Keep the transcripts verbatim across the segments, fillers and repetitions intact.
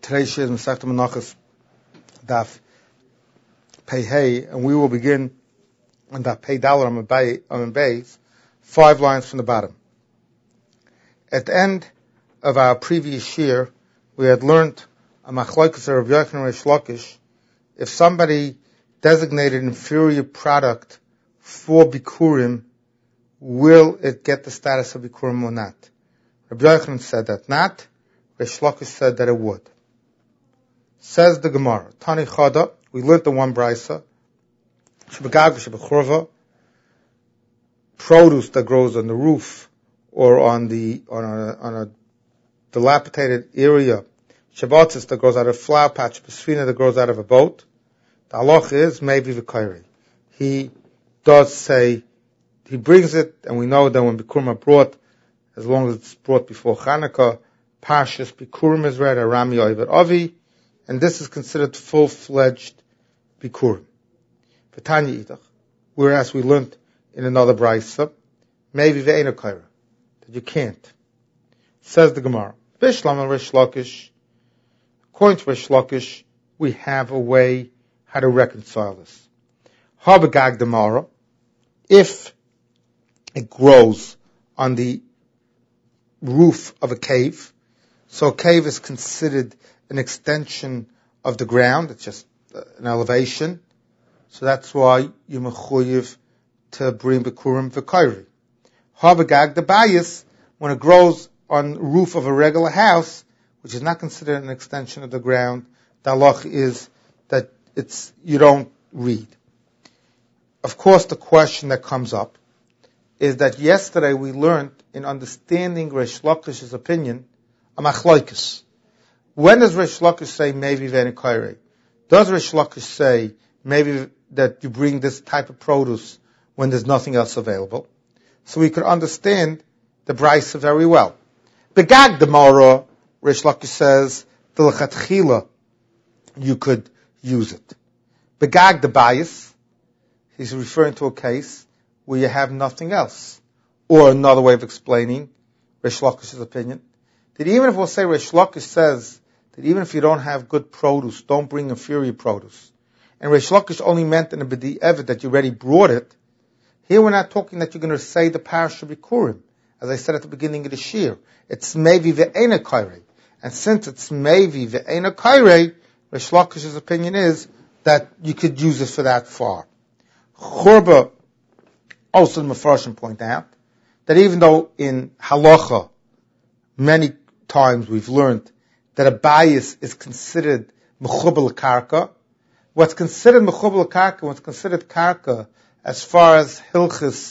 Today's shir is Masechta Menachos Daf Pei Hey, and we will begin on Daf Pei Dalar on Beis, five lines from the bottom. At the end of our previous shir, we had learned a machlokes of Rav Yochanan and Reish Lakish. If somebody designated an inferior product for Bikurim, will it get the status of Bikurim or not? Rav Yochanan said that not. Reish Lakish said that it would. Says the Gemara, Tani Chada, we learned the one brisa, Shebegag v'shebechurva, produce that grows on the roof or on the on a, on a dilapidated area, Shabbatzis that grows out of a flower patch, Besfina that grows out of a boat. The halach is maybe v'kairi. He does say, he brings it, and we know that when Bikurim are brought, as long as it's brought before Chanukah, Parshas Bikurim is read, Arami Oivet Avi, and this is considered full-fledged Bikurim. V'tanya Idach, whereas we learned in another brisa, maybe ve'ena kaira, that you can't. Says the Gemara, Bishlam and Reish Lakish, according to Reish Lakish, we have a way how to reconcile this. Habagag Demara, if it grows on the roof of a cave, so a cave is considered an extension of the ground, it's just an elevation, so that's why you're mechuyev to bring Bikurim v'kairi. Habagag the bayis, when it grows on the roof of a regular house, which is not considered an extension of the ground, the halach is that it's you don't read. Of course, the question that comes up is that yesterday we learned in understanding Reish Lakish's opinion a machlokes. When does Reish Lakish say maybe ve'ena kairi? Does Reish Lakish say maybe that you bring this type of produce when there's nothing else available? So we could understand the brisa very well. Begag Demara, Reish Lakish says, the lechatchila, you could use it. Begag the bias, he's referring to a case where you have nothing else. Or another way of explaining Reish Lakish's opinion, that even if we'll say Reish Lakish says that even if you don't have good produce, don't bring inferior produce, and Reish Lakish only meant in a b'di evet that you already brought it, here we're not talking that you're going to say the parasha Bikurim, as I said at the beginning of the shir. It's maybe ve'ena kairi. And since it's maybe ve'ena kairi, Reish Lakish's opinion is that you could use it for that far. Churba, also the Mefarshim point out, that even though in halacha, many times we've learned that a bias is considered mechubal karka, what's considered mechubal karka, what's considered karka, as far as hilchis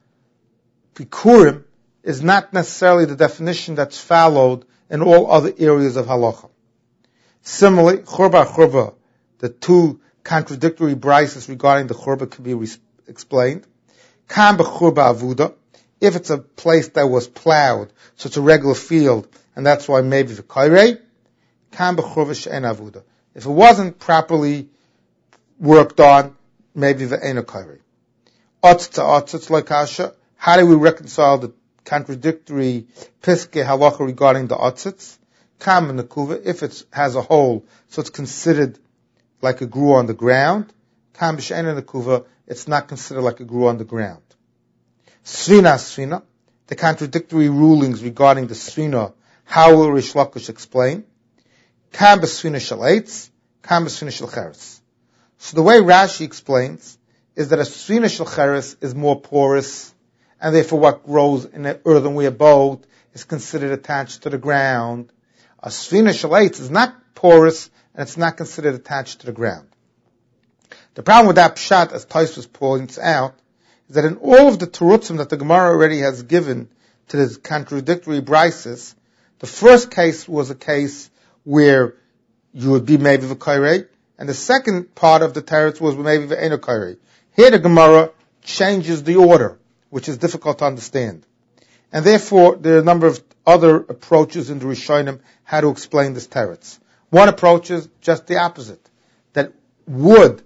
bikurim, is not necessarily the definition that's followed in all other areas of halacha. Similarly, churba churba, the two contradictory brises regarding the churba can be re- explained. Kam b'churba avuda, if it's a place that was plowed, so it's a regular field, and that's why maybe the kairei, kam b'churba she'en avuda. If it wasn't properly worked on, maybe the ena kairei. Otzitz otzitz loikasha, how do we reconcile the contradictory piske halacha regarding the otzitz? Kam b'nekuva, if it has a hole, so it's considered like it grew on the ground. Kam b'she'en nekuva, it's not considered like it grew on the ground. Svina svina, the contradictory rulings regarding the svina, how will Reish Lakish explain? Kam b'svina shel eitz, kam b'svina shel cheres. So the way Rashi explains is that a svina shel cheres is more porous, and therefore what grows in an earthenware boat is considered attached to the ground. A svina shel eitz is not porous, and it's not considered attached to the ground. The problem with that pshat, as Tosfos points out, is that in all of the terutzim that the Gemara already has given to the contradictory brises, the first case was a case where you would be maybe v'kairei, and the second part of the teretz was maybe v'ena kairei. Here the Gemara changes the order, which is difficult to understand. And therefore, there are a number of other approaches in the Rishonim how to explain this teretz. One approach is just the opposite, that wood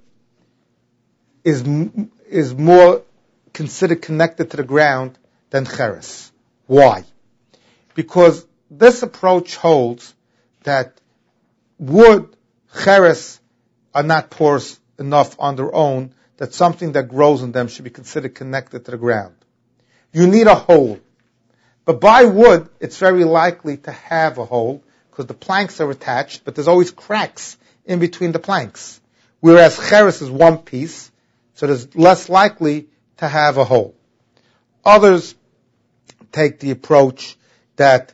is is more considered connected to the ground than cheres. Why? Because this approach holds that wood, cheres, are not porous enough on their own that something that grows in them should be considered connected to the ground. You need a hole. But by wood, it's very likely to have a hole because the planks are attached, but there's always cracks in between the planks. Whereas cheres is one piece, so there's less likely to have a hole. Others take the approach that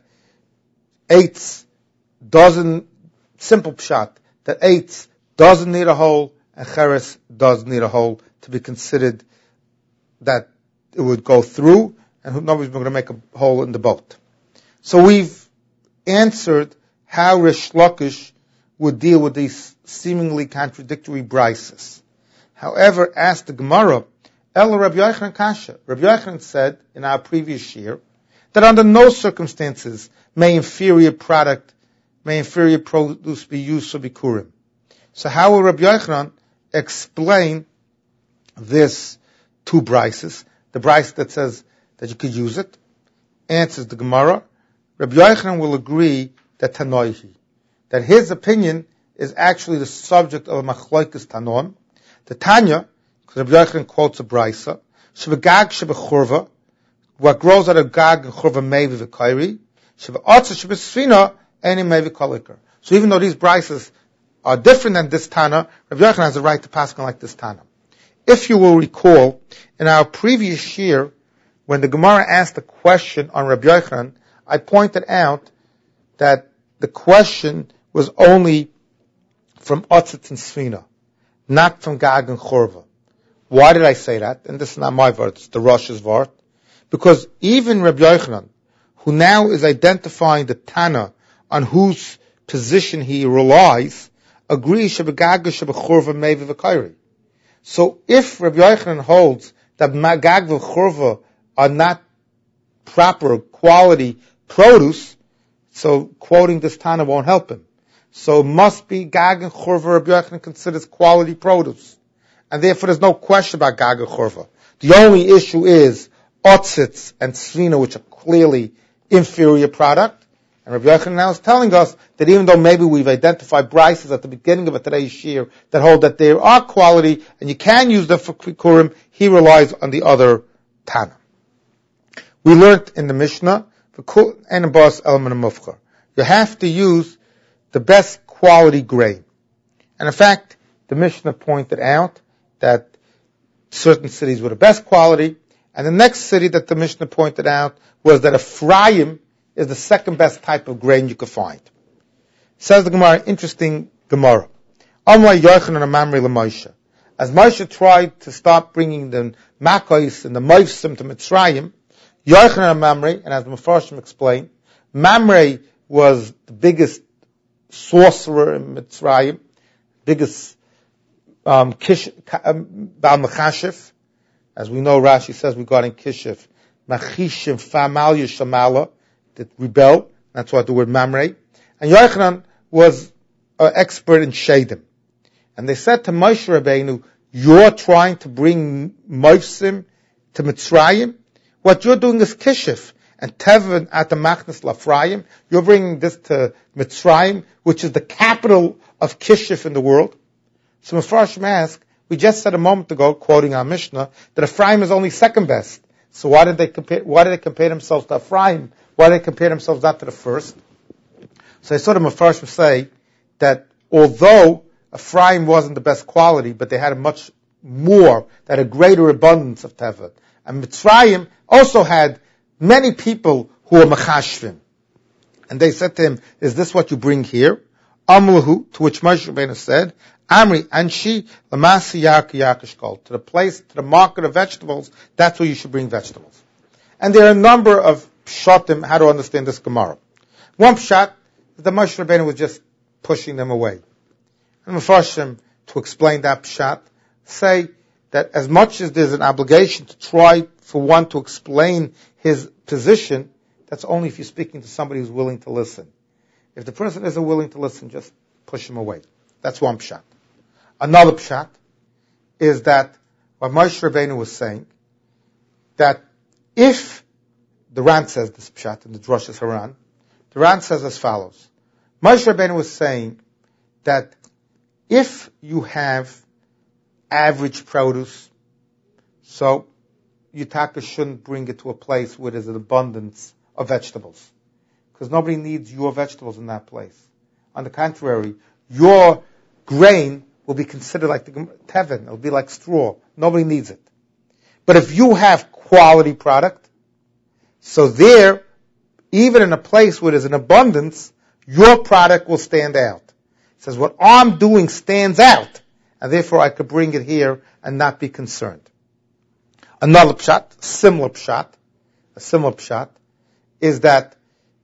eitz doesn't, simple pshat, that eitz doesn't need a hole and cheres does need a hole to be considered that it would go through and nobody's going to make a hole in the boat. So we've answered how Rish Lakish would deal with these seemingly contradictory brises. However, asked the Gemara, El Rabbi Yochanan Kasha. Rabbi Yochanan said in our previous year that under no circumstances may inferior product, may inferior produce be used for bikurim. So how will Rabbi Yochanan explain this two brises? The brise that says that you could use it, answers the Gemara. Rabbi Yochanan will agree that Tanoihi, that his opinion is actually the subject of a machlokes Tanon. The Tanya, because Rabbi Yochanan quotes a brisa, Shebegag shebechurva, what grows out of gag and churva mevi v'kairi, shebeotza shebesfina any mevi kolikar. So even though these brises are different than this Tana, Rabbi Yochanan has a right to pass on like this Tana. If you will recall, in our previous year, when the Gemara asked a question on Rabbi Yochanan, I pointed out that the question was only from Otzitz and Sfina, not from Gag and Chorva. Why did I say that? And this is not my word, it's the Rosh's word. Because even Rabbi Yochanan, who now is identifying the Tana on whose position he relies, agrees Shebegag Shebechorva Mevi V'Kairi. So if Rabbi Yochanan holds that Gag v'Chorva are not proper quality produce, so quoting this Tana won't help him. So it must be Gag and Chorva Rabbi Yochanan considers quality produce. And therefore there's no question about Gag and Chorva. The only issue is Otzitz and Sfina, which are clearly inferior product. And Rabbi Yochanan now is telling us that even though maybe we've identified brises at the beginning of today's year that hold that there are quality and you can use them for Bikurim, he relies on the other Tana. We learned in the Mishnah, you have to use the best quality grain. And in fact, the Mishnah pointed out that certain cities were the best quality, and the next city that the Mishnah pointed out was that Ephraim is the second best type of grain you could find. Says the Gemara, interesting Gemara. Amrei Yochanan Amamrei LeMoshe. As Moshe tried to stop bringing the Makos and the Moivsim to Mitzrayim, Yochanan Amamrei, and as the Mefarshim explained, Mamrei was the biggest sorcerer in Mitzrayim, biggest um, kish, um, Baal Mechashif. As we know, Rashi says regarding Kishif, Machishim Famal Yishamala, that rebel. That's what the word Mamrei. And Yochanan was an expert in Shadim. And they said to Moshe Rabbeinu, you're trying to bring Moivsim to Mitzrayim? What you're doing is Kishif. And Tevin at the Machnas Lafrayim, you're bringing this to Mitzrayim, which is the capital of Kishif in the world. So Mefarshim ask, we just said a moment ago, quoting our Mishnah, that Ephraim is only second best. So why did they compare, why did they compare themselves to Ephraim? Why did they compare themselves not to the first? So I saw the Mefarshim say that although Ephraim wasn't the best quality, but they had a much more, they had a greater abundance of Tevin. And Mitzrayim also had many people who were Mechashvim. And they said to him, is this what you bring here? Amlahu, to which Moshe Rabbeinu said, Amri, Anshi, Lamasi Yak Yakishkol, to the place, to the market of vegetables, that's where you should bring vegetables. And there are a number of pshatim, how to understand this Gemara. One pshat is that Moshe Rabbeinu was just pushing them away. And Mefarshim, to explain that pshat, say that as much as there's an obligation to try for one to explain his position, that's only if you're speaking to somebody who's willing to listen. If the person isn't willing to listen, just push him away. That's one pshat. Another pshat is that what Moshe Rabbeinu was saying, that if, the Ran says this pshat in the Drashas Haran, the Ran says as follows. Moshe Rabbeinu was saying that if you have average produce, so Yutaka shouldn't bring it to a place where there's an abundance of vegetables, because nobody needs your vegetables in that place. On the contrary, your grain will be considered like the tevin. It'll be like straw. Nobody needs it. But if you have quality product, so there, even in a place where there's an abundance, your product will stand out. It says, what I'm doing stands out, and therefore I could bring it here and not be concerned. Another pshat, similar pshat, a similar pshat, is that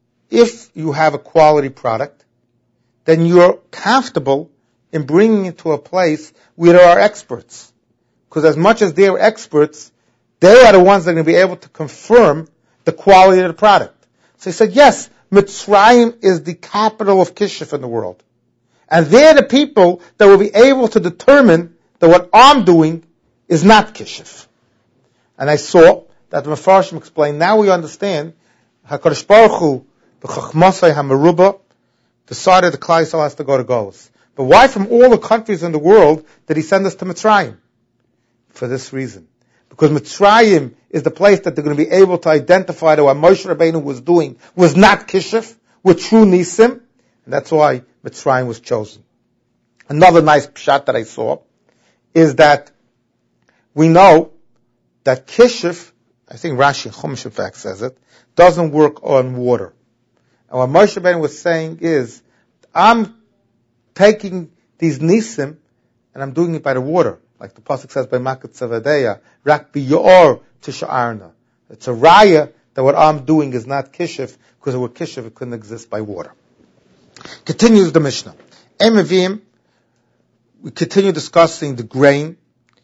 if you have a quality product, then you're comfortable in bringing it to a place where there are experts. Because as much as they're experts, they are the ones that are going to be able to confirm the quality of the product. So he said, yes, Mitzrayim is the capital of Kishuf in the world. And they're the people that will be able to determine that what I'm doing is not Kishuf. And I saw that the Mefarshim explained, now we understand, HaKadosh Baruch Hu, b'chachmasai ha'meruba, decided the Klal Yisrael has to go to Golus. But why from all the countries in the world did he send us to Mitzrayim? For this reason. Because Mitzrayim is the place that they're going to be able to identify that what Moshe Rabbeinu was doing was not Kishuf, with true Nisim, and that's why Mitzrayim was chosen. Another nice pshat that I saw is that we know that Kishuf, I think Rashi Chumash in fact says it, doesn't work on water. And what Moshe Rabbeinu was saying is, I'm taking these Nisim and I'm doing it by the water. Like the pasuk says by Makat Zavadeya, Rak bi Yor Tisha'arna. It's a raya that what I'm doing is not Kishuf, because if it were Kishuf, it couldn't exist by water. Continues the Mishnah. Emevim, we continue discussing the grain.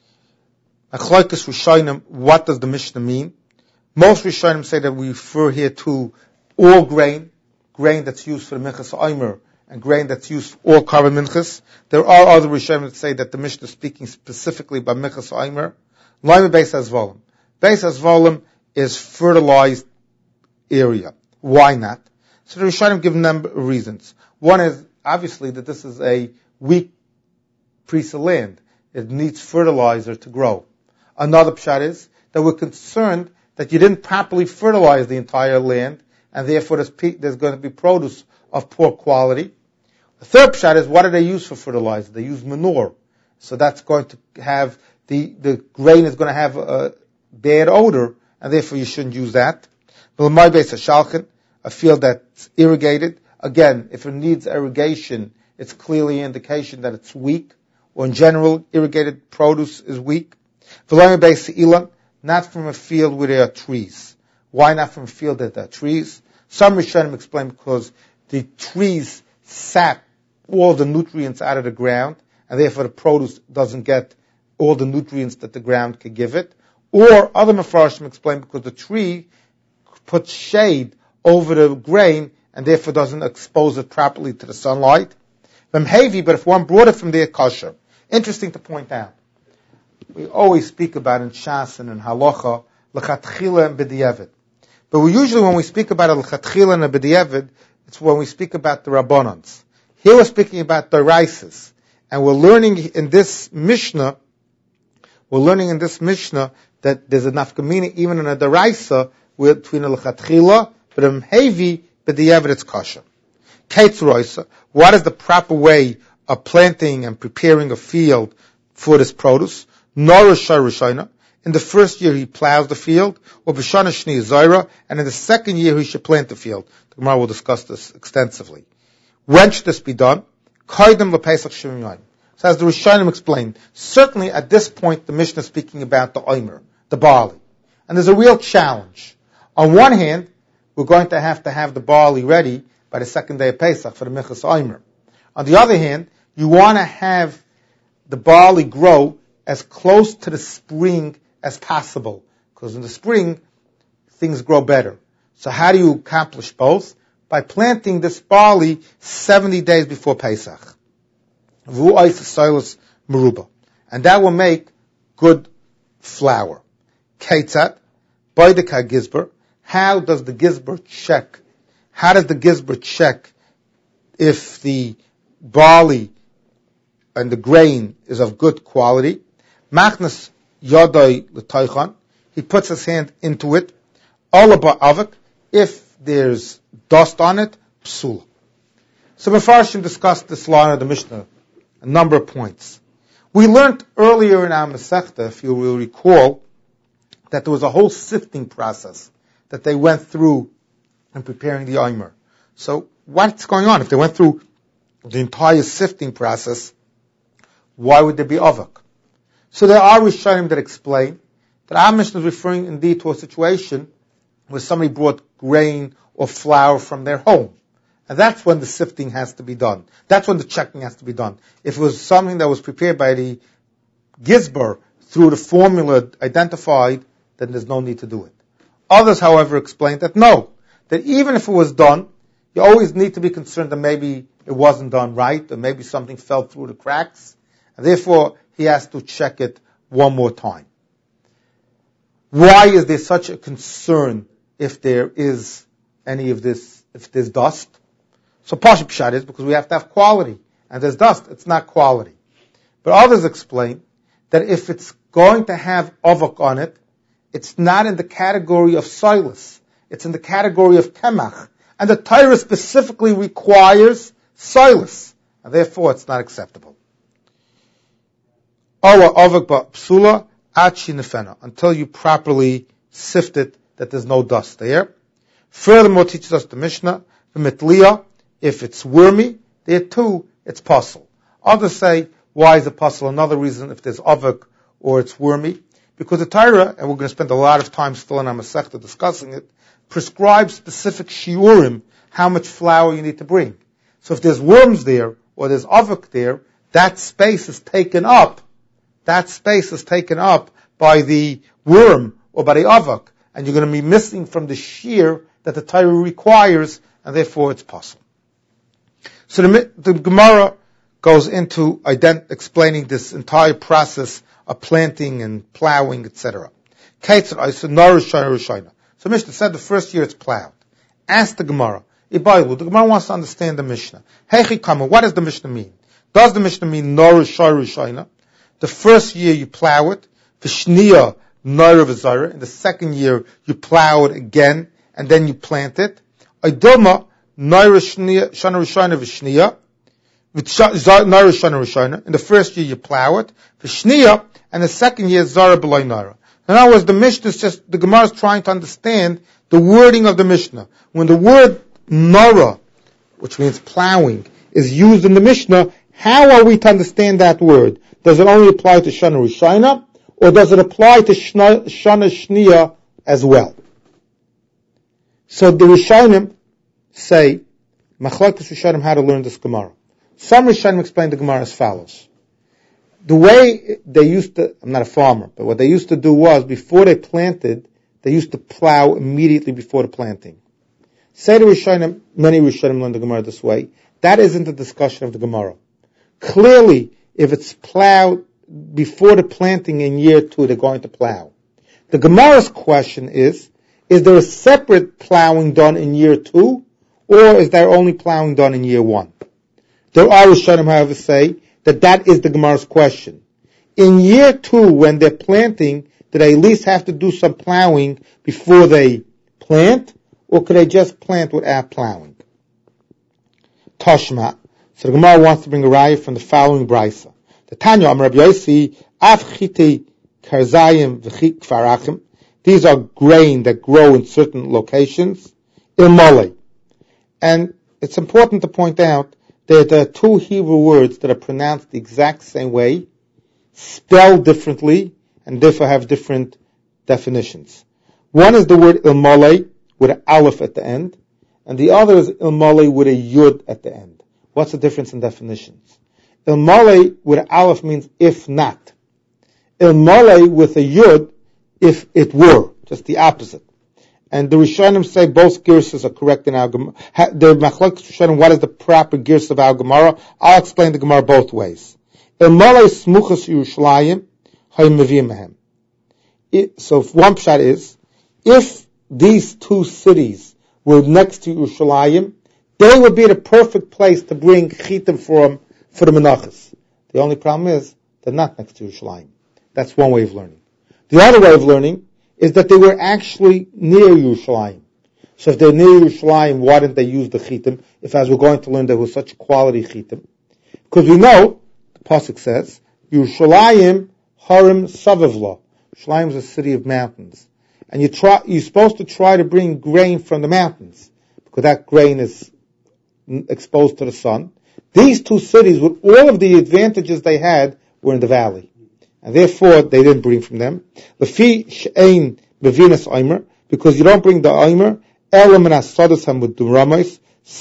Achloikus Rishonim, what does the Mishnah mean? Most Rishonim say that we refer here to all grain, grain that's used for the Minchas Omer, and grain that's used for all carbon minchas. There are other Rishonim that say that the Mishnah is speaking specifically about minchas omer. Loime beis hazvolim. Beis hazvolim is fertilized area. Why not? So the Rishonim give a number of reasons. One is obviously that this is a weak piece of land. It needs fertilizer to grow. Another pshat is that we're concerned that you didn't properly fertilize the entire land, and therefore there's, pe- there's going to be produce of poor quality. The third pshat is, what do they use for fertilizer? They use manure. So that's going to have, the, the grain is going to have a bad odor, and therefore you shouldn't use that. A field that's irrigated. Again, if it needs irrigation, it's clearly an indication that it's weak, or in general, irrigated produce is weak. Not from a field where there are trees. Why not from a field that there are trees? Some Rishonim explain because the trees sap all the nutrients out of the ground, and therefore the produce doesn't get all the nutrients that the ground could give it. Or other Mefarshim explain because the tree puts shade over the grain, and therefore doesn't expose it properly to the sunlight. But if one brought it from there, kosher. Interesting to point out. We always speak about in Shas and in Halacha, l'chatchila and b'diavad. But we usually, when we speak about l'chatchila and b'diavad, it's when we speak about the Rabbanans. Here we're speaking about the Raises. And we're learning in this Mishnah, we're learning in this Mishnah that there's a nafkamina even in a Daraisa between a l'chatchila, but in Hevi, b'diavad it's kosher. Ketzroisa, what is the proper way of planting and preparing a field for this produce? Norish Rishona. In the first year he plows the field, or B'shana Shni Zaira, and in the second year he should plant the field. The Gemara will discuss this extensively. When should this be done? Kaidem LePesach Shemim. So as the Rishonim explained, certainly at this point the Mishnah is speaking about the Omer, the barley. And there's a real challenge. On one hand, we're going to have to have the barley ready by the second day of Pesach for the Minchas Omer. On the other hand, you want to have the barley grow as close to the spring as possible, because in the spring, things grow better. So how do you accomplish both? By planting this barley seventy days before Pesach. And that will make good flour. Ketzat, by the Gizber, how does the Gizber check? How does the Gizber check if the barley and the grain is of good quality. Machnas yodai l'toichan, he puts his hand into it. Ola ba'avik, if there's dust on it, psula. So Mefarshim discussed this line of the Mishnah, a number of points. We learned earlier in our Masechta, if you will recall, that there was a whole sifting process that they went through in preparing the Omer. So what's going on? If they went through the entire sifting process, why would there be avok? So there are Rishonim that explain that our Mishnah is referring indeed to a situation where somebody brought grain or flour from their home. And that's when the sifting has to be done. That's when the checking has to be done. If it was something that was prepared by the Gizbar through the formula identified, then there's no need to do it. Others, however, explain that no, that even if it was done, you always need to be concerned that maybe it wasn't done right, or maybe something fell through the cracks, and therefore he has to check it one more time. Why is there such a concern if there is any of this, if there's dust? So Pashup Pshat is because we have to have quality, and there's dust, it's not quality. But others explain that if it's going to have avok on it, it's not in the category of silas, it's in the category of kemach, and the Torah specifically requires silas, and therefore it's not acceptable. Ola avok ba psula achi nefena, until you properly sift it that there's no dust there. Furthermore, teaches us the Mishnah, the mitliya, if it's wormy, there too, it's puzzle. Others say, why is it puzzle? Another reason, if there's avok or it's wormy, because the Torah, and we're going to spend a lot of time still in our Masechta discussing it, prescribes specific shiurim, how much flour you need to bring. So if there's worms there, or there's avok there, that space is taken up, that space is taken up by the worm, or by the avok, and you're going to be missing from the shear that the Torah requires, and therefore it's puzzle. So the, the Gemara goes into ident- explaining this entire process of planting and plowing, et cetera. So Mishnah said the first year it's plowed. Ask the Gemara. The Gemara wants to understand the Mishnah. What does the Mishnah mean? Does the Mishnah mean the first year you plow it, v'shniya nora v'zara, in the second year you plow it again, and then you plant it? Idoma nora shana rishana v'shniya, nora shana rishana, in the first year you plow it, v'shniya, and the second year zara b'loy nara. In other words, the Mishnah is just, the Gemara is trying to understand the wording of the Mishnah. When the word nora, which means plowing, is used in the Mishnah, how are we to understand that word? Does it only apply to Shana Rishayna, or does it apply to Shana, Shana Shniya as well? So the Rishaynim say, Machlokes Rishonim, how to learn this Gemara. Some Rishonim explain the Gemara as follows. The way they used to, I'm not a farmer, but what they used to do was, before they planted, they used to plow immediately before the planting. Say the Rishonim, many Rishonim learn the Gemara this way. That isn't the discussion of the Gemara. Clearly, if it's plowed before the planting in year two, they're going to plow. The Gemara's question is, is there a separate plowing done in year two, or is there only plowing done in year one? There are Rishonim, however, say that that is the Gemara's question. In year two, when they're planting, do they at least have to do some plowing before they plant, or could they just plant without plowing? Toshma. So the Gemara wants to bring a raya from the following brisa. The Tanya Amar Rabbi Yossi, Af chite karzayim v'chit kfarachim. These are grain that grow in certain locations. Ilmole. And it's important to point out that there are two Hebrew words that are pronounced the exact same way, spelled differently, and therefore have different definitions. One is the word ilmole with an aleph at the end, and the other is ilmole with a yud at the end. What's the difference in definitions? Ilmole with an aleph means if not. Ilmole with a yud, if it were, just the opposite. And the Rishonim say both girsas are correct in our Gemara. The Machlokes Rishonim, what is the proper girs of our Gemara? I'll explain the Gemara both ways. Ilmole smuchas Yerushalayim hayim mehem. So one pshat is, if these two cities were next to Yerushalayim, they would be the perfect place to bring chitim from for the menachas. The only problem is they're not next to Yerushalayim. That's one way of learning. The other way of learning is that they were actually near Yerushalayim. So if they're near Yerushalayim, why didn't they use the chitim? If, as we're going to learn, there was such quality chitim. Because we know, the pasuk says, Yerushalayim harim savivla. Yerushalayim is a city of mountains. And you try, you're supposed to try to bring grain from the mountains, because that grain is exposed to the sun. These two cities, with all of the advantages they had, were in the valley. And therefore, they didn't bring from them. Lefi she'ein bevinas oimer, because you don't bring the oimer, elam and asadas hamuduramos,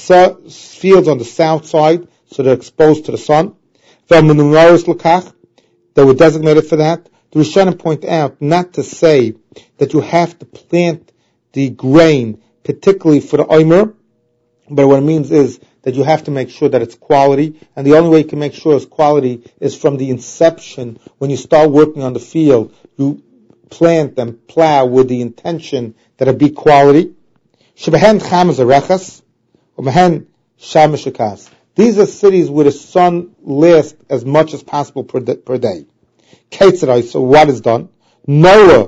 fields on the south side, so they're exposed to the sun. V'amenumaros l'kach, they were designated for that. The Rishonim point out not to say that you have to plant the grain, particularly for the oimer, but what it means is that you have to make sure that it's quality, and the only way you can make sure it's quality is from the inception. When you start working on the field, you plant and plow with the intention that it be quality. Shebehen cham zarechas, umehen shamash shekas. These are cities where the sun lasts as much as possible per day. Per day. Ketzadai, so what is done? Noah,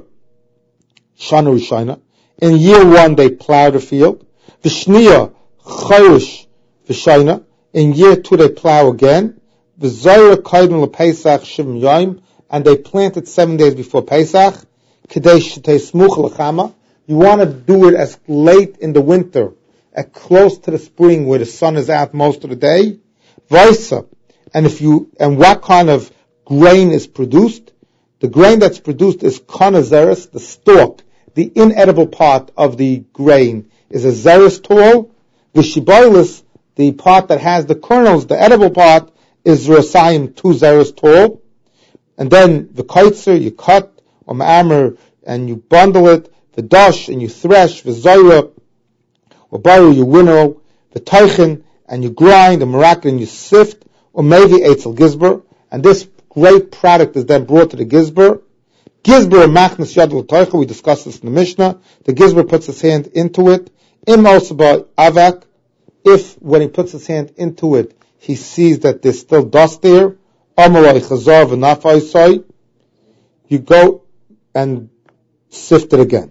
Shana Rishayna, in year one they plow the field. Vishniya, Chayrish, Vishayna, in year two they plow again. V'zayra kaidun lePesach shivim yom, and they plant it seven days before Pesach. Kedei shetei smuch l'chama. You want to do it as late in the winter, as close to the spring where the sun is out most of the day. Vaisa, and if you, and what kind of grain is produced? The grain that's produced is kana zeres, the stalk, the inedible part of the grain is a zeres tall. The shiboilis, the part that has the kernels, the edible part, is rosayim, two zeres tall. And then the kaitzer, you cut, or ma'amer, and you bundle it, the dash, and you thresh, the zoyra, or baru, you winnow, the teichen, and you grind, the marakin, and you sift, or maybe eitzel gizber, and this great product is then brought to the gizber. Gizber machnas yad l'toicha, we discussed this in the Mishnah. The gizber puts his hand into it. Im also by avak, if when he puts his hand into it, he sees that there's still dust there, amalai chazar v'nafai soy, you go and sift it again.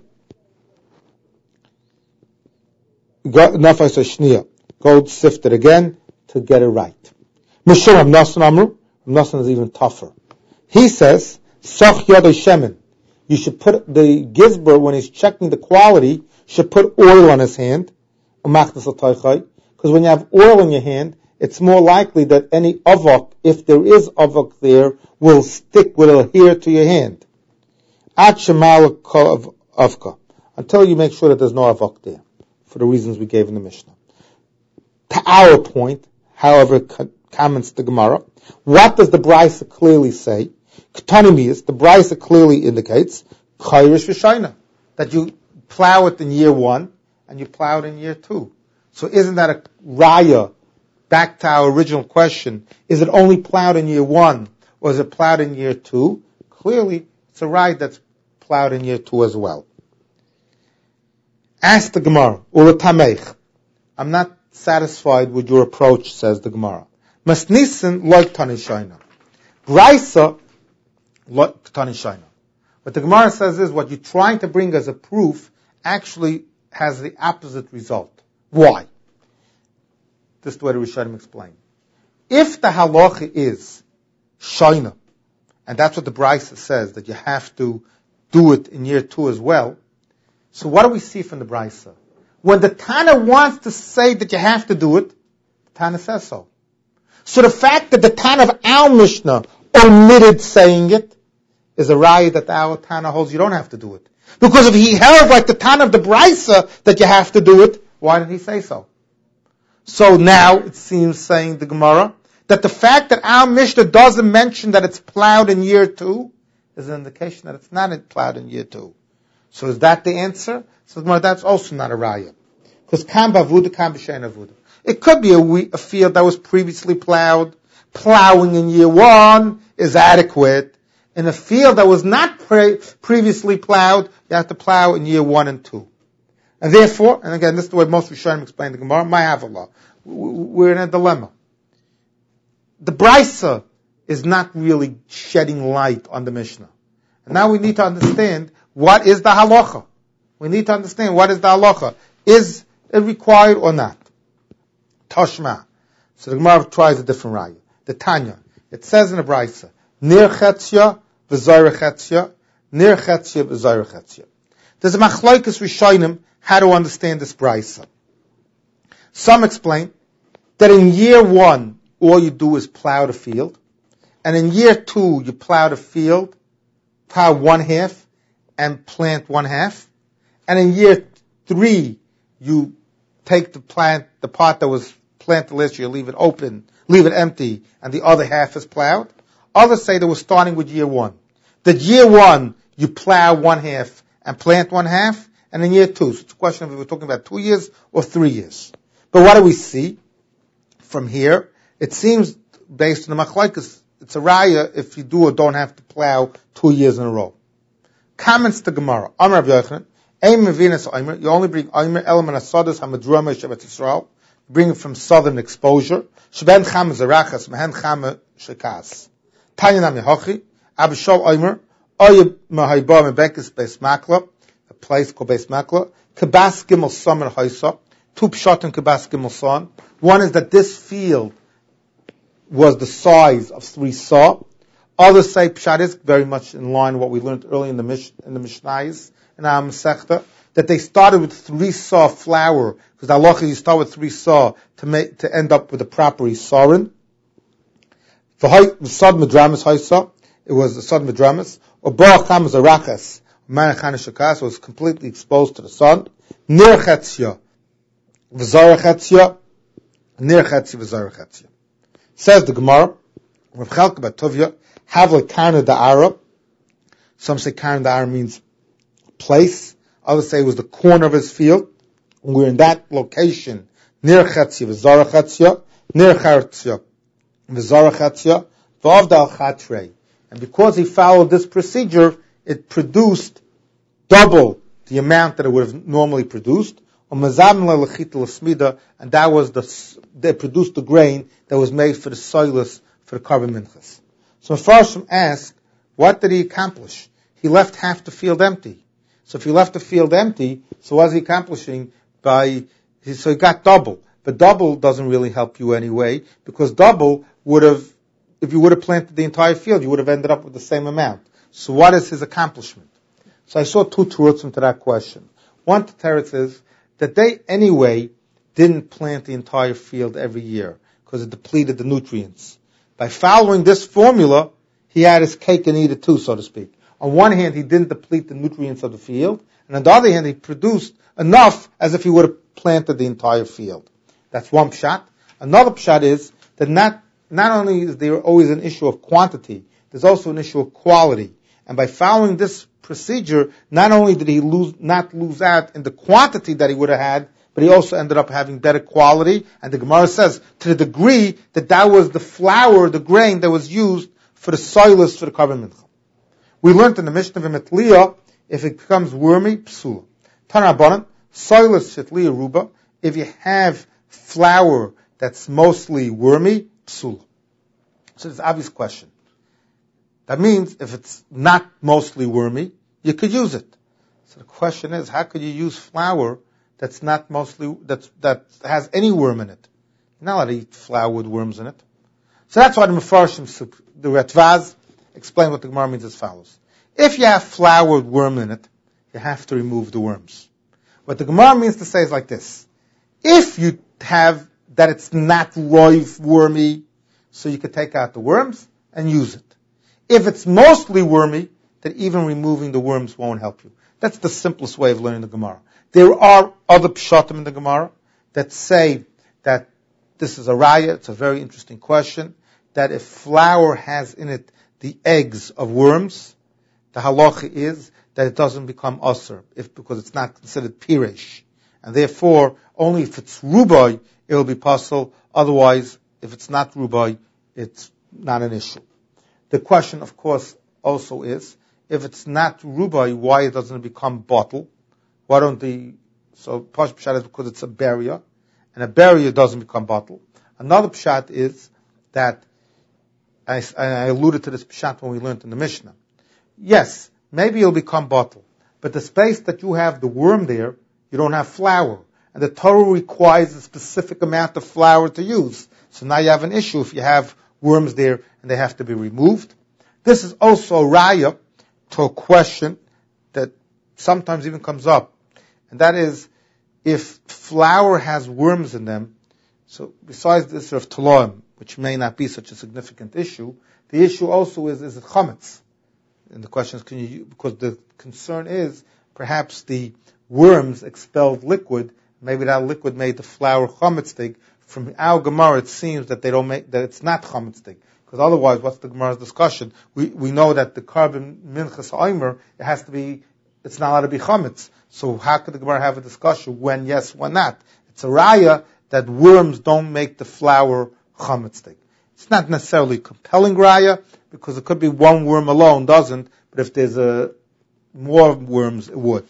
Nafai soy shniya, go sift it again to get it right. Mishum Nasan Amru, Nasan is even tougher. He says, Soch Yadoi Shemen. You should put the gizber, when he's checking the quality, should put oil on his hand. Because when you have oil in your hand, it's more likely that any avok, if there is avok there, will stick, will adhere to your hand. Until you make sure that there's no avok there, for the reasons we gave in the Mishnah. To our point, however, comments the Gemara, what does the Brisa clearly say? Ketanimis, the Brisa clearly indicates, Chayrish v'shayna, that you plow it in year one, and you plow it in year two. So isn't that a raya? Back to our original question, is it only plowed in year one, or is it plowed in year two? Clearly, it's a raya that's plowed in year two as well. Ask the Gemara, Uratamech, I'm not satisfied with your approach, says the Gemara. Masnissen like Tanishayna. Brisa like Tanishayna. What the Gemara says is what you're trying to bring as a proof actually has the opposite result. Why? This is the way the Rishonim explain. If the halacha is Shayna, and that's what the Brisa says, that you have to do it in year two as well, so what do we see from the Brisa? When the Tana wants to say that you have to do it, the Tana says so. So the fact that the Tana of our Mishnah omitted saying it is a raya that our Tana holds you don't have to do it. Because if he held like the Tana of the Brisa that you have to do it, why did he say so? So now it seems, saying the Gemara, that the fact that our Mishnah doesn't mention that it's plowed in year two is an indication that it's not plowed in year two. So is that the answer? So the Gemara, that's also not a raya. Because kam bavuda, kam b'shein avuda. It could be a, we, a field that was previously plowed. Plowing in year one is adequate. In a field that was not pre- previously plowed, you have to plow in year one and two. And therefore, and again, this is the way most Rishonim explain the Gemara, my Havala, we're in a dilemma. The Brisa is not really shedding light on the Mishnah. And now we need to understand what is the halacha. We need to understand what is the halacha. Is it required or not? Tashma. So the Gemara tries a different raya. The Tanya. It says in the Brisa, Nir chetzia v'zayra chetzia, Nir chetzia v'zayra chetzia. There's a machlokes rishonim how to understand this Brisa. Some explain that in year one, all you do is plow the field, and in year two, you plow the field, plow one half, and plant one half, and in year three, you take the plant, the part that was planted last year, leave it open, leave it empty, and the other half is plowed. Others say they were starting with year one. That year one, you plow one half and plant one half, and in year two, so it's a question of if we're talking about two years or three years. But what do we see from here? It seems, based on the machlokes, it's a raya if you do or don't have to plow two years in a row. Comments to Gemara. Amar Rav Yochanan, Ein mevinas omer, you only bring omer element asadas hamadruma shevet Yisrael, bring it from southern exposure. Sheben chama zarachas, mehen chama shekas. Tanya nami hochi, abishol omer, oyeb mahayba mebekis beis makla, a place called beis makla, kabas gimel somer hoysa, two pshat and kabas gimel son. One is that this field was the size of three saw. Others say pshat is very much in line with what we learned earlier in the Mish, in the Mishnayos, in our Masechta, that they started with three saw flour, because the halacha you start with three saw to make, to end up with a proper isarin. The sod medramas haisa, it was the sod medramas, or ba'acham zarachas, manachan shakas, was completely exposed to the sun. Nir chetzia, v'zara chetzia, nir chetzia, v'zara chetzia. Says the Gemara, Rav Chalka Batovia, Havle Karna Da'ara. Some say Karna Da'ara means place. Others say it was the corner of his field. And we're in that location, near Chetzia, V'zara Chetzia, near Chetzia, V'zara Chetzia, V'avdal Chatrei. And because he followed this procedure, it produced double the amount that it would have normally produced. And that was the, they produced the grain that was made for the soilus, for the carbon minchas. So Mefarshim asked, what did he accomplish? He left half the field empty. So if he left the field empty, so what is he accomplishing by, so he got double. But double doesn't really help you anyway, because double would have, if you would have planted the entire field, you would have ended up with the same amount. So what is his accomplishment? So I saw two terutzim to that question. One teretz is that they anyway didn't plant the entire field every year because it depleted the nutrients. By following this formula, he had his cake and eat it too, so to speak. On one hand, he didn't deplete the nutrients of the field, and on the other hand, he produced enough as if he would have planted the entire field. That's one pshat. Another pshat is that not, not only is there always an issue of quantity, there's also an issue of quality. And by following this procedure, not only did he lose, not lose out in the quantity that he would have had, but he also ended up having better quality. And the Gemara says, to the degree that that was the flour, the grain that was used for the soilus, for the carbon mincha. We learned in the Mishnah V'metliya, if it becomes wormy, psula. Tanabanan, soilus shetliya ruba, if you have flour that's mostly wormy, psula. So it's an obvious question. That means if it's not mostly wormy, you could use it. So the question is, how could you use flour that's not mostly, that's, that has any worm in it? You're not allowed to eat flour with worms in it. So that's why the Mefarshim, the Retvaz, explain what the Gemara means as follows. If you have flour with worm in it, you have to remove the worms. What the Gemara means to say is like this. If you have that it's not roiv wormy, so you could take out the worms and use it. If it's mostly wormy, then even removing the worms won't help you. That's the simplest way of learning the Gemara. There are other pshatim in the Gemara that say that this is a raya, it's a very interesting question, that if flour has in it the eggs of worms, the halacha is that it doesn't become asr, if because it's not considered piresh. And therefore, only if it's rubai, it will be possible. Otherwise, if it's not rubai, it's not an issue. The question, of course, also is, if it's not rubai, why doesn't it become bottle? Why don't the, so Pash Pshat is because it's a barrier, and a barrier doesn't become bottle. Another Pshat is that I, I alluded to this pshat when we learned in the Mishnah. Yes, maybe it'll become bottle, but the space that you have the worm there, you don't have flour. And the Torah requires a specific amount of flour to use. So now you have an issue if you have worms there and they have to be removed. This is also a raya to a question that sometimes even comes up. And that is, if flour has worms in them, so besides this of Taloim, which may not be such a significant issue, the issue also is, is it chametz? And the question is, can you, because the concern is, perhaps the worms expelled liquid, maybe that liquid made the flour chametzig. From our Gemara, it seems that they don't make, that it's not chametzig. Because otherwise, what's the Gemara's discussion? We, we know that the carbon minchas ha'omer, it has to be, it's not allowed to be chametz. So how could the Gemara have a discussion when yes, when not? It's a raya that worms don't make the flour chametzig. It's not necessarily compelling raya, because it could be one worm alone doesn't, but if there's a, more worms, it would.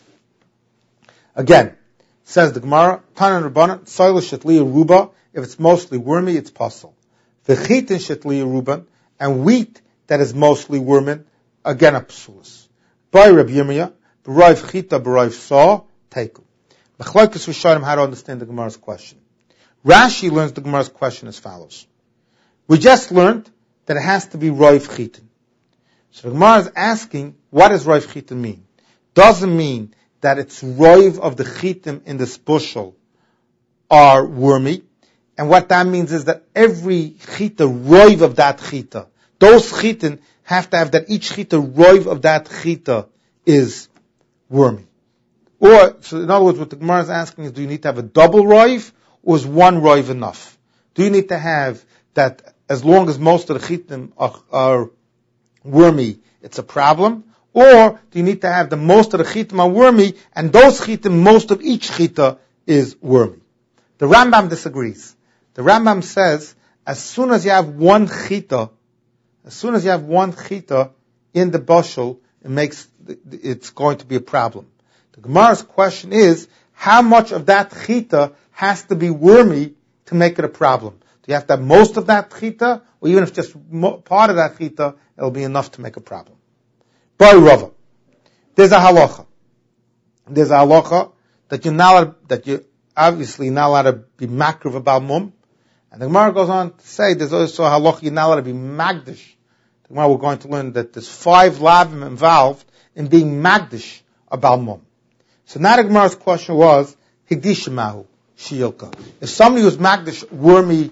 Again, says the Gemara, Tanan Rabbanan, Soil Shetliya Ruba, if it's mostly wormy, it's possible. V'chitin Shetliya Ruban, and wheat that is mostly wormin, again a psulis. By Rabbi Yirmiyah, B'rayv Chita, B'rayv Saw, Teiku. B'chloikus Rishonim, how to understand the Gemara's question. Rashi learns the Gemara's question as follows. We just learned that it has to be Rayv Chitin. So the Gemara is asking, what does Rayv Chitin mean? Doesn't mean that it's Rayv of the Chitim in this bushel are wormy. And what that means is that every Chita, Rayv of that Chita, those Chitin have to have that each Chita, Rayv of that Chita is wormy. Or, so in other words, what the Gemara is asking is, do you need to have a double Rayv, or is one Rayv enough? Do you need to have that as long as most of the chitim are, are wormy, it's a problem? Or do you need to have the most of the chitim are wormy, and those chitim, most of each chita is wormy? The Rambam disagrees. The Rambam says, as soon as you have one chita, as soon as you have one chita in the bushel, it makes, it's going to be a problem. The Gemara's question is, how much of that chita has to be wormy to make it a problem? Do you have to have most of that chita, or even if just part of that chita, it'll be enough to make a problem? By Rava, there's a halacha. There's a halacha that you're not allowed, that you're obviously not allowed to be makriv about mum. And the Gemara goes on to say there's also a halacha you're not allowed to be magdish. The Gemara we're going to learn that there's five lavim involved in being magdish about mum. So now the Gemara's question was, higdishamahu shiyilka. If somebody who's magdish wormy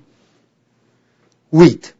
wheat,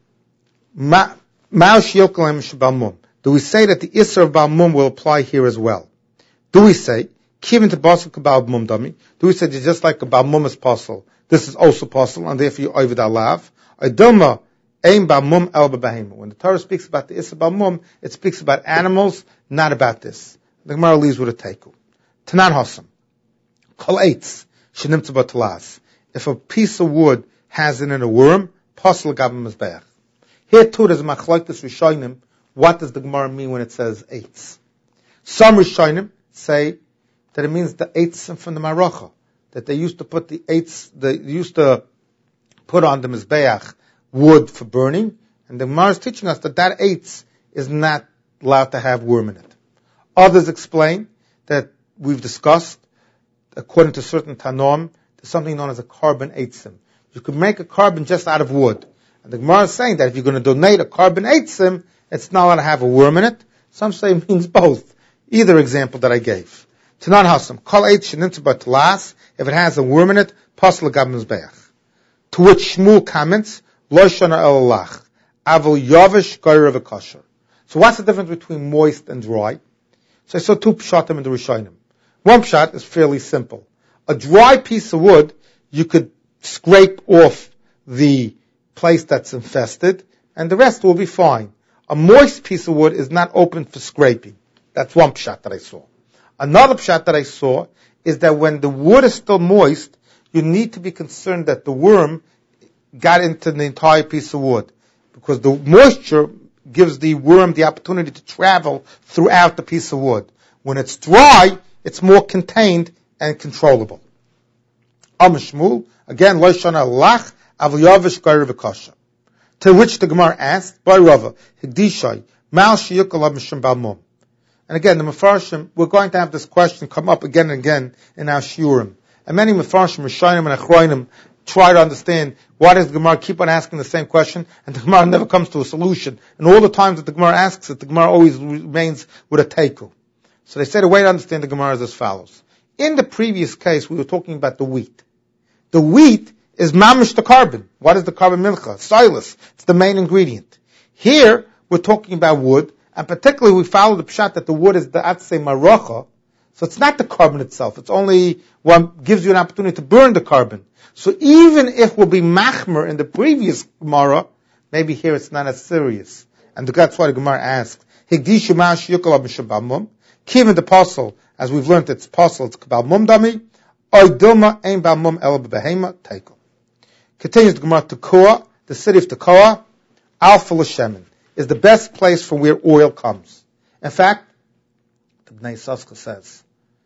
ma shiyilka lem shabal mum. Do we say that the Isser of Baal Mum will apply here as well? Do we say, Kivin to Basel Baal Mum Dami? Do we say that just like a Baal Mum is possible, this is also possible, and therefore you oivid alav? Dilma aim Baal Mum el Bahema. When the Torah speaks about the Isser Baal Mum, it speaks about animals, not about this. The Gemara leaves with a teiku. Tanan Hossam. Kol eitz, shenim tzabot talas. If a piece of wood has in it a worm, posel gabim mizbeach. Here too there's a machlokes rishonim. What does the Gemara mean when it says eitz? Some Rishonim say that it means the eitz from the Maracha, that they used to put the eitz, they used to put on the Mizbeach wood for burning, and the Gemara is teaching us that that eitz is not allowed to have worm in it. Others explain that we've discussed, according to certain Tanoim, there's something known as a carbon eitzim. You could make a carbon just out of wood. And the Gemara is saying that if you're going to donate a carbon eitzim, it's not allowed to have a worm in it. Some say it means both. Either example that I gave. Tanan Hasam, Kol eitz shenintzba tlas, if it has a worm in it, pasal gab mizbeach. To which Shmuel comments, Lo shana el lach, avol yavish goyra v'kosher. So what's the difference between moist and dry? So I saw two pshatim in the Rishonim. One pshat is fairly simple. A dry piece of wood, you could scrape off the place that's infested, and the rest will be fine. A moist piece of wood is not open for scraping. That's one pshat that I saw. Another pshat that I saw is that when the wood is still moist, you need to be concerned that the worm got into the entire piece of wood, because the moisture gives the worm the opportunity to travel throughout the piece of wood. When it's dry, it's more contained and controllable. Am Shmuel, again, Lo shana lach, avol yavish goyra v'kosher. To which the Gemara asked, by Rava, Higdishai, Mal Shiyukalav Mishum Balmum. And again, the Mefarshim, we're going to have this question come up again and again in our Shiurim. And many Mefarshim, Rishonim and Achroinim, try to understand why does the Gemara keep on asking the same question, and the Gemara never comes to a solution. And all the times that the Gemara asks it, the Gemara always remains with a teiku. So they say the way to understand the Gemara is as follows. In the previous case, we were talking about the wheat. The wheat is mamish the carbon. What is the carbon milcha? Silas. It's the main ingredient. Here, we're talking about wood, and particularly we follow the pshat that the wood is the atzei maracha, so it's not the carbon itself. It's only what gives you an opportunity to burn the carbon. So even if we'll be machmer in the previous Gemara, maybe here it's not as serious. And that's why the Gemara asks, Higdishu ma'ash yukalab mishabamum, Kiven the apostle, as we've learned, it's apostle, it's balmum dami, oy dilma ein balmum el behema teikel. Continues the Gemara, Tekoa, the city of Tekoa, Alpha L'Shemin, is the best place from where oil comes. In fact, the Bnei Saska says,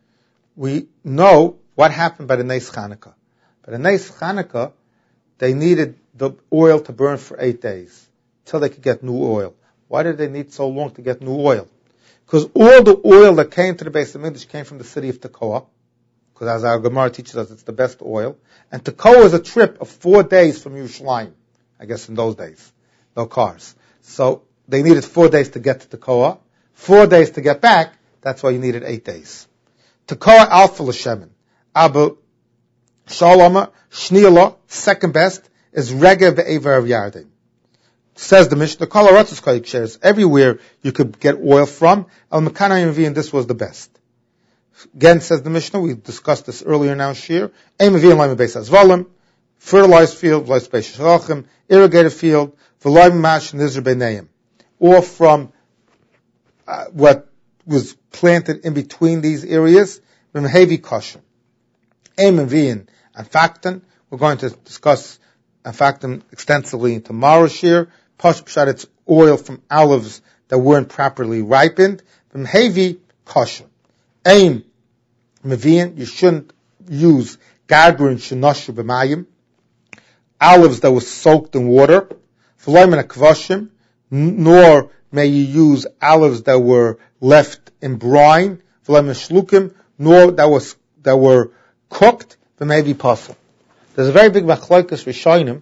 we know what happened by the Nes Chanukah. By the Nes Chanukah, they needed the oil to burn for eight days, till they could get new oil. Why did they need so long to get new oil? Because all the oil that came to the Beis HaMikdash came from the city of Tekoa, because as our Gemara teaches us, it's the best oil. And Tekoa is a trip of four days from Yerushalayim, I guess in those days. No cars. So they needed four days to get to Tekoa, four days to get back, that's why you needed eight days. Tekoa Alpha L'Shemin. Abu Shaloma, Shniela, second best, is Regev Ve'ever of Yarden. Says the Mishnah, Kol HaRatzos Kol Yiksheres, everywhere you could get oil from, Al Mekana Yimvi, and this was the best. Again, says the Mishnah, we discussed this earlier now, Shir, Ein Mevi and Laim Beis HaZvalim, fertilized field, V'lai Beis Shalachim, irrigated field, V'lai Mash Nizr B'neim, or from uh, what was planted in between these areas, V'mhevi Kosher. Ein Mevi and Faktan, we're going to discuss Faktan extensively in tomorrow's Shir. Posh Pshat, it's oil from olives that weren't properly ripened. From Hevi, kosher. Aim, Mevian, you shouldn't use Gadrin Shenoshu B'mayim, olives that were soaked in water. V'loim and Kvashim, nor may you use olives that were left in brine. V'loim Shlukim, nor that was that were cooked. V'maybe possible. There's a very big machlokes rishonim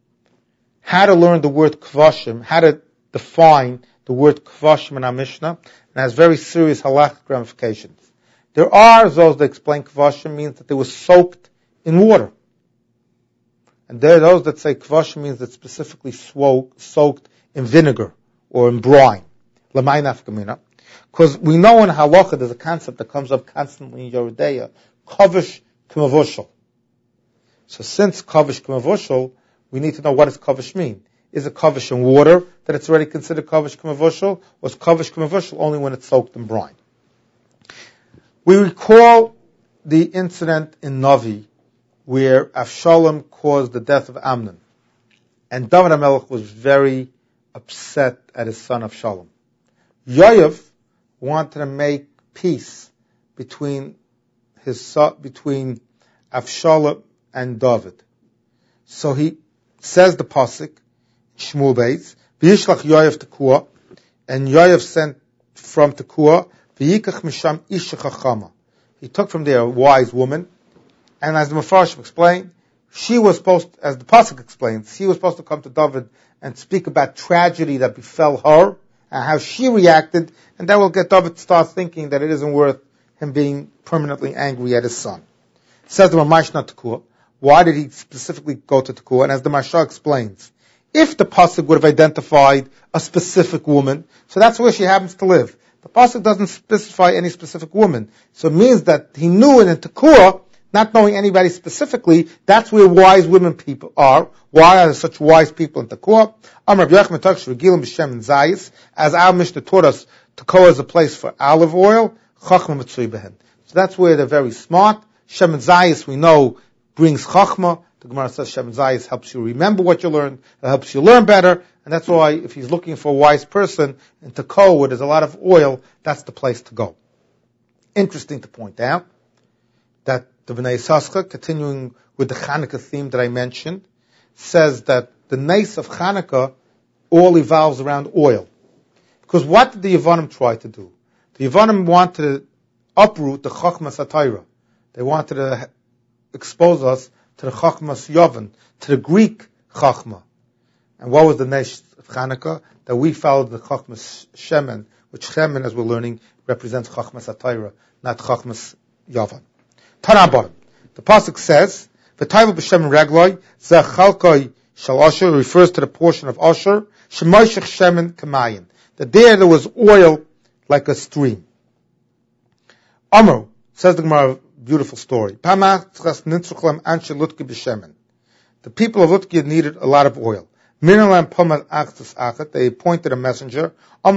how to learn the word kvashim, how to define the word kvashim in our Mishnah, and has very serious halachic ramifications. There are those that explain kvashim means that they were soaked in water. And there are those that say kvashim means that specifically soaked in vinegar or in brine. L'may nafkamina. Because we know in halacha there's a concept that comes up constantly in Yoredeya, kavish k'mavoshel. So since kavish k'mavoshel, we need to know what does kavish mean. Is it kavish in water that it's already considered kavish k'mavoshel, or is kavish k'mavoshel only when it's soaked in brine? We recall the incident in Navi where Avshalom caused the death of Amnon. And David HaMelech was very upset at his son Avshalom. Yoav wanted to make peace between his son, between Avshalom and David. So he says the pasuk, Shmuel Beis, V'yishlach Yoav Tekoa, and Yoav sent from Tekoa, V'yikach misham isha chachama. He took from there a wise woman, and as the Mefarshim explained, she was supposed, as the pasuk explains, she was supposed to come to David and speak about tragedy that befell her, and how she reacted, and that will get David to start thinking that it isn't worth him being permanently angry at his son. Says the Mamash not Tekoa. Why did he specifically go to Tekoa? And as the Marsha explains, if the pasuk would have identified a specific woman, so that's where she happens to live. The pasuk doesn't specify any specific woman, so it means that he knew it in Tekoa, not knowing anybody specifically. That's where wise women people are. Why are there such wise people in Tekoa? Amar B'Yachim Takshu Regilim B'Shem and Zayis, as our Mishnah taught us, Tekoa is a place for olive oil. Chachma Mitzui Behen. So that's where they're very smart. Shem and Zayis, we know, brings chachma. The Gemara says Shem and Zayis helps you remember what you learned, it helps you learn better, and that's why if he's looking for a wise person in Tekoa where there's a lot of oil, that's the place to go. Interesting to point out that the Bnei Yissaschar, continuing with the Chanukah theme that I mentioned, says that the nace of Chanukah all evolves around oil. Because what did the Yevonim try to do? The Yevonim wanted to uproot the Chachmas HaTorah. They wanted to expose us to the Chachmas Yovan, to the Greek Chachma. And what was the Nesh of Chanukah? That we followed the Chachmas Shemen, which Shemen, as we're learning, represents Chachmas HaTorah, not Chachmas Yovan. Tanabon. The pasuk says, "V'tayvel b'shem regloi zechalkoi shel Asher," refers to the portion of Asher. Shemoshech shemen kamayin. That there there was oil like a stream. Amr says the Gemara, beautiful story. The people of Lutki needed a lot of oil. They appointed a messenger.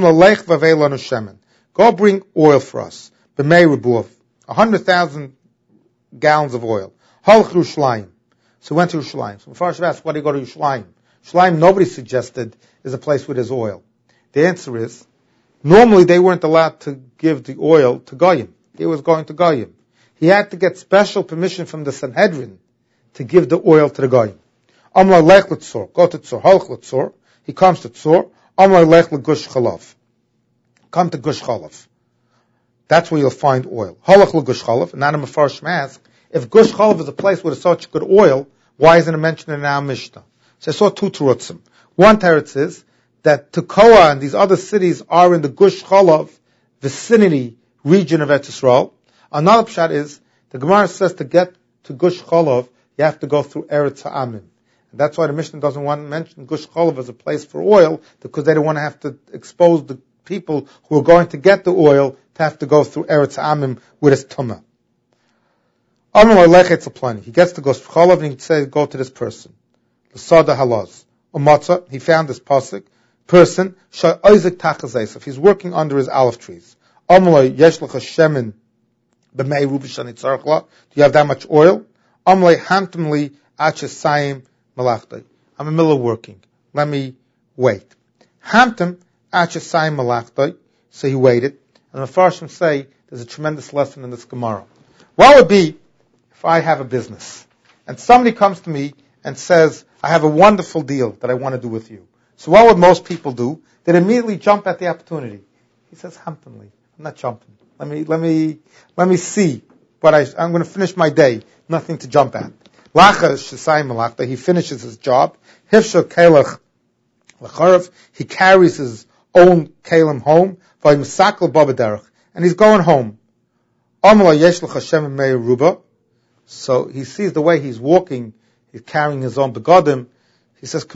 Go bring oil for us. A hundred thousand gallons of oil. So he went to Yerushalayim. So Mepharshim asked, why do you go to Yerushalayim? Yerushalayim, nobody suggested, is a place where there's oil. The answer is, normally they weren't allowed to give the oil to Goyim. He was going to Goyim. He had to get special permission from the Sanhedrin to give the oil to the Goyim. Amar lech l'tzor, go to Tzor, halach l'tzor. He comes to Tzor. Amar lech l'gush chalav. Come to Gush Chalav. That's where you'll find oil. Halach l'gush chalav. And now the Mepharshim ask, if Gush Chalav is a place where there's such good oil, why isn't it mentioned in our Mishnah? So I saw two terutzim. One teretz is that Tekoa and these other cities are in the Gush Chalav vicinity region of Eretz Yisrael. Another pshat is, the Gemara says to get to Gush Chalav, you have to go through Eretz Ha'amim. And that's why the Mishnah doesn't want to mention Gush Chalav as a place for oil, because they don't want to have to expose the people who are going to get the oil to have to go through Eretz Ha'amim with his tumah. He gets to Gush Chalav and he says, go to this person. The Sada Halaz. Umatza, he found this pasuk, person, if he's working under his olive trees. Do you have that much oil? I'm in the middle of working. Let me wait. So he waited. And the Mepharshim say there's a tremendous lesson in this Gemara. What would be if I have a business and somebody comes to me and says, I have a wonderful deal that I want to do with you. So what would most people do? They'd immediately jump at the opportunity. He says, Hamptonly. I'm not jumping. Let me, let me, let me see. But I, I'm going to finish my day. Nothing to jump at. He finishes his job. He carries his own kalim home. And he's going home. So he sees the way he's walking. He's carrying his own begodim. He says,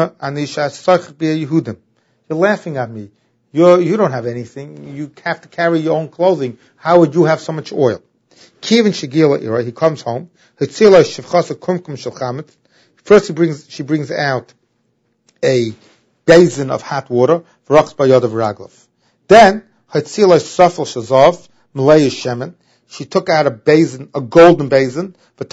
you're laughing at me. You're, you don't have anything. You have to carry your own clothing. How would you have so much oil? He comes home. First he brings, she brings out a basin of hot water. Then, she took out a basin, a golden basin. The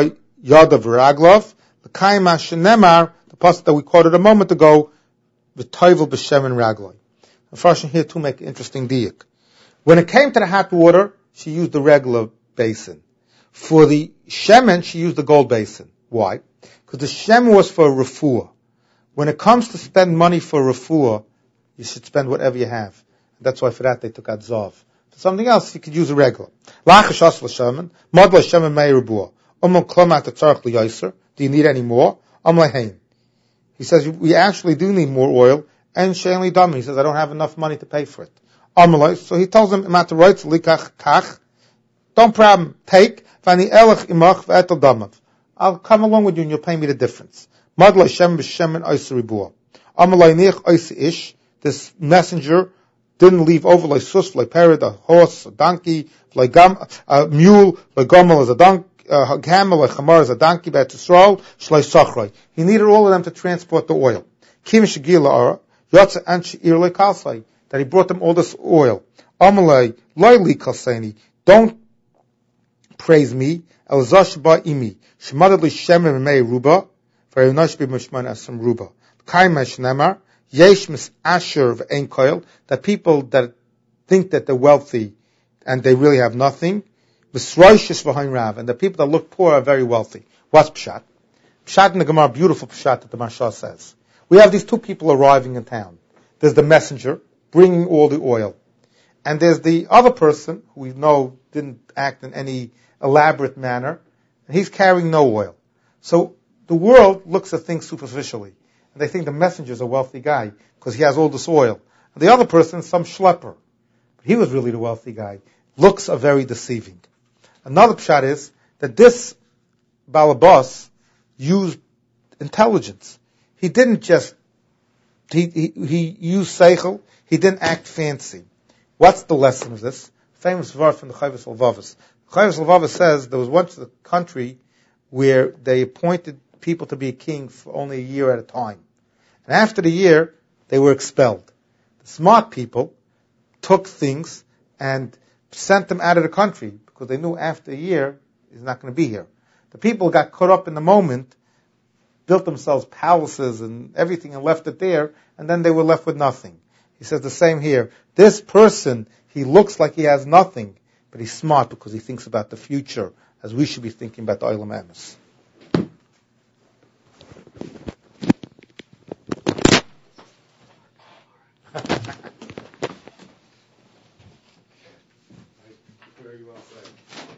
pasuk that we quoted a moment ago, the Toivel b'shemen ragloi. The Mepharshim here to make an interesting diuk. When it came to the hot water, she used the regular basin. For the shemen, she used the gold basin. Why? Because the shemen was for refuah. When it comes to spend money for refuah, you should spend whatever you have. That's why for that they took out zav. For something else, you could use a regular. Do you need any more? He says, we actually do need more oil. And Shaili Dami, he says, I don't have enough money to pay for it. So he tells him, don't problem, take, I'll come along with you and you'll pay me the difference. This messenger didn't leave over like sus, like parrot, a horse, a donkey, like gam, a mule, like gomel as a donkey, a camel, like chamar as a donkey, but to stroll, shlai sachrei. He needed all of them to transport the oil. Kim shagila ara, yotza anchi irle kalsai, that he brought them all this oil. Amalei, loyli kalsaini, don't praise me, el zash ba imi, shemadadli shemen mei ruba, v'ayunash bi mishman asam ruba. Kaimesh nemar, yesh mis asher v'ein koil, that people that think that they're wealthy and they really have nothing, v'sroishes v'hain rav, and the people that look poor are very wealthy. What's pshat? Pshat in the Gemara, beautiful pshat that the Maharsha says. We have these two people arriving in town. There's the messenger bringing all the oil. And there's the other person who we know didn't act in any elaborate manner, and he's carrying no oil. So the world looks at things superficially, and they think the messenger's a wealthy guy because he has all this oil. And the other person is some schlepper. But he was really the wealthy guy. Looks are very deceiving. Another pshat is that this Balabas used intelligence. He didn't just, he, he, he used seichel, he didn't act fancy. What's the lesson of this? Famous verse from the Chovos HaLevavos. Chovos HaLevavos says there was once a country where they appointed people to be a king for only a year at a time. And after the year, they were expelled. The smart people took things and sent them out of the country because they knew after a year he's not going to be here. The people got caught up in the moment, built themselves palaces and everything and left it there, and then they were left with nothing. He says the same here. This person, he looks like he has nothing, but he's smart because he thinks about the future, as we should be thinking about the Olam Emes.